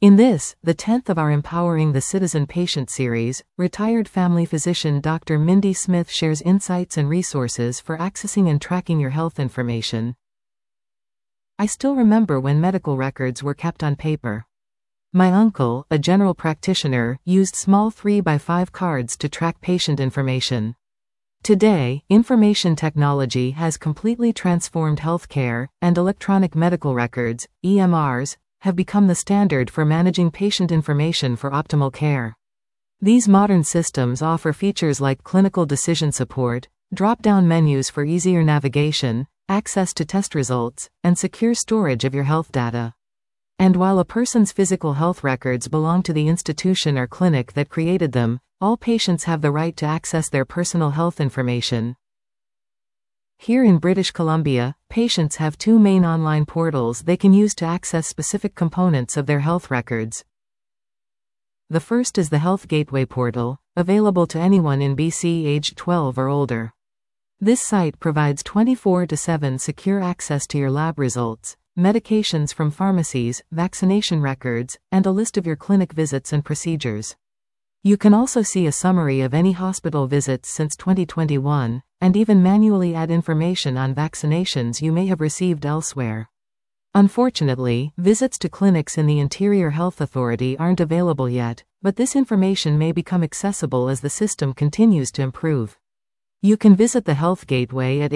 In this, the 10th of our Empowering the Citizen Patient series, retired family physician Dr. Mindy Smith shares insights and resources for accessing and tracking your health information. I still remember when medical records were kept on paper. My uncle, a general practitioner, used small 3x5 cards to track patient information. Today, information technology has completely transformed healthcare, and electronic medical records, EMRs, have become the standard for managing patient information for optimal care. These modern systems offer features like clinical decision support, drop-down menus for easier navigation, access to test results, and secure storage of your health data. And while a person's physical health records belong to the institution or clinic that created them, all patients have the right to access their personal health information. Here in British Columbia, patients have two main online portals they can use to access specific components of their health records. The first is the Health Gateway portal, available to anyone in BC aged 12 or older. This site provides 24/7 secure access to your lab results, medications from pharmacies, vaccination records, and a list of your clinic visits and procedures. You can also see a summary of any hospital visits since 2021, and even manually add information on vaccinations you may have received elsewhere. Unfortunately, visits to clinics in the Interior Health Authority aren't available yet, but this information may become accessible as the system continues to improve. You can visit the Health Gateway at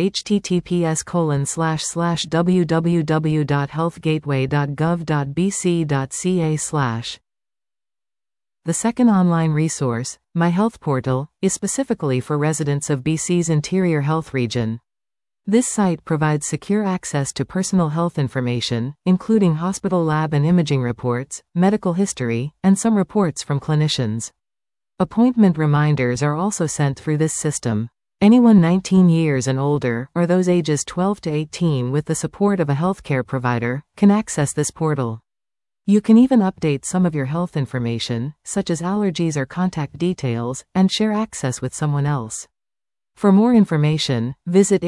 https://www.healthgateway.gov.bc.ca/. The second online resource, My Health Portal, is specifically for residents of BC's Interior Health Region. This site provides secure access to personal health information, including hospital lab and imaging reports, medical history, and some reports from clinicians. Appointment reminders are also sent through this system. Anyone 19 years and older, or those ages 12 to 18 with the support of a healthcare provider, can access this portal. You can even update some of your health information, such as allergies or contact details, and share access with someone else. For more information, visit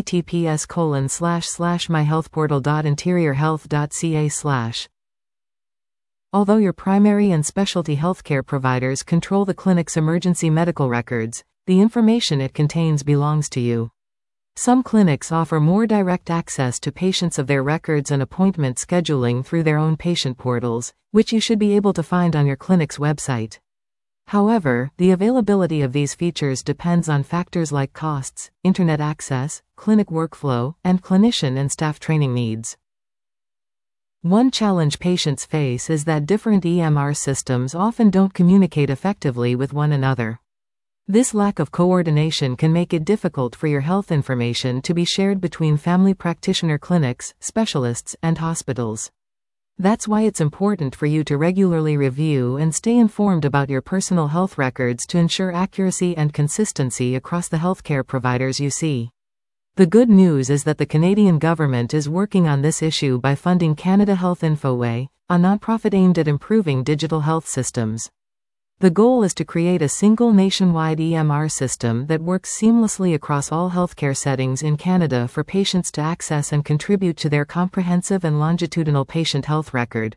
https://myhealthportal.interiorhealth.ca/. Although your primary and specialty healthcare providers control the clinic's emergency medical records, the information it contains belongs to you. Some clinics offer more direct access to patients of their records and appointment scheduling through their own patient portals, which you should be able to find on your clinic's website. However, the availability of these features depends on factors like costs, internet access, clinic workflow, and clinician and staff training needs. One challenge patients face is that different EMR systems often don't communicate effectively with one another. This lack of coordination can make it difficult for your health information to be shared between family practitioner clinics, specialists, and hospitals. That's why it's important for you to regularly review and stay informed about your personal health records to ensure accuracy and consistency across the healthcare providers you see. The good news is that the Canadian government is working on this issue by funding Canada Health Infoway, a nonprofit aimed at improving digital health systems. The goal is to create a single nationwide EMR system that works seamlessly across all healthcare settings in Canada for patients to access and contribute to their comprehensive and longitudinal patient health record.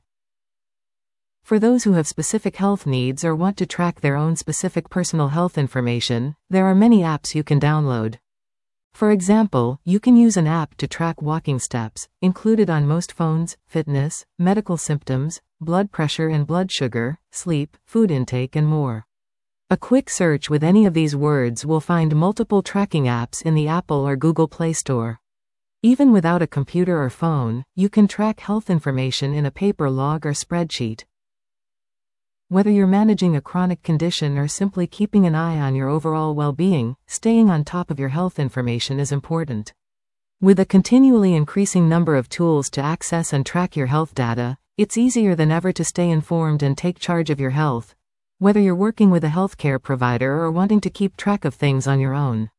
For those who have specific health needs or want to track their own specific personal health information, there are many apps you can download. For example, you can use an app to track walking steps, included on most phones, fitness, medical symptoms, blood pressure and blood sugar, sleep, food intake, and more. A quick search with any of these words will find multiple tracking apps in the Apple or Google Play Store. Even without a computer or phone, you can track health information in a paper log or spreadsheet. Whether you're managing a chronic condition or simply keeping an eye on your overall well-being, staying on top of your health information is important. With a continually increasing number of tools to access and track your health data, it's easier than ever to stay informed and take charge of your health, whether you're working with a healthcare provider or wanting to keep track of things on your own.